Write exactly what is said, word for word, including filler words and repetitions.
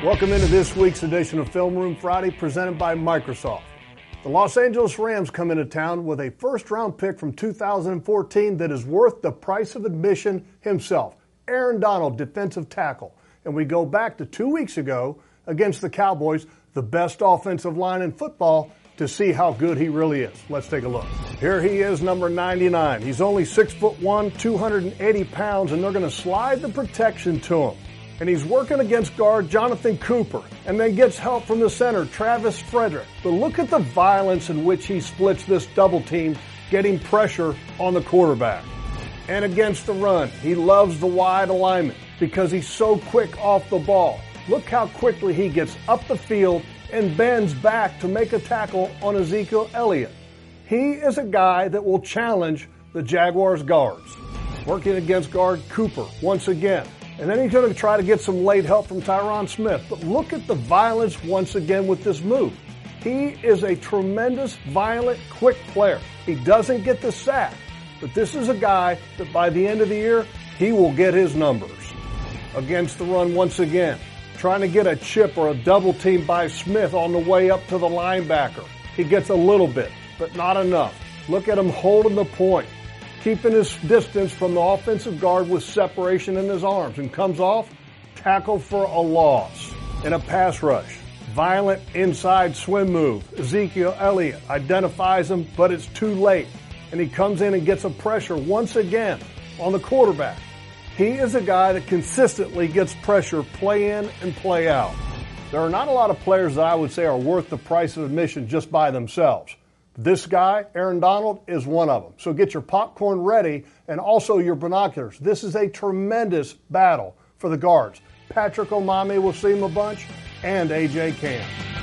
Welcome into this week's edition of Film Room Friday, presented by Microsoft. The Los Angeles Rams come into town with a first-round pick from two thousand fourteen that is worth the price of admission himself, Aaron Donald, defensive tackle. And we go back to two weeks ago against the Cowboys, the best offensive line in football, to see how good he really is. Let's take a look. Here he is, number ninety-nine. He's only six foot one, two hundred eighty pounds, and they're going to slide the protection to him. And he's working against guard Jonathan Cooper, and then gets help from the center, Travis Frederick. But look at the violence in which he splits this double team, getting pressure on the quarterback. And against the run, he loves the wide alignment because he's so quick off the ball. Look how quickly he gets up the field and bends back to make a tackle on Ezekiel Elliott. He is a guy that will challenge the Jaguars guards. Working against guard Cooper once again. And then he's going to try to get some late help from Tyron Smith. But look at the violence once again with this move. He is a tremendous, violent, quick player. He doesn't get the sack. But this is a guy that by the end of the year, he will get his numbers. Against the run once again. Trying to get a chip or a double team by Smith on the way up to the linebacker. He gets a little bit, but not enough. Look at him holding the point. Keeping his distance from the offensive guard with separation in his arms, and comes off, tackle for a loss. In a pass rush, violent inside swim move. Ezekiel Elliott identifies him, but it's too late. And he comes in and gets a pressure once again on the quarterback. He is a guy that consistently gets pressure play in and play out. There are not a lot of players that I would say are worth the price of admission just by themselves. This guy, Aaron Donald, is one of them. So get your popcorn ready and also your binoculars. This is a tremendous battle for the guards. Patrick Omameh will see him a bunch, and A J Cann.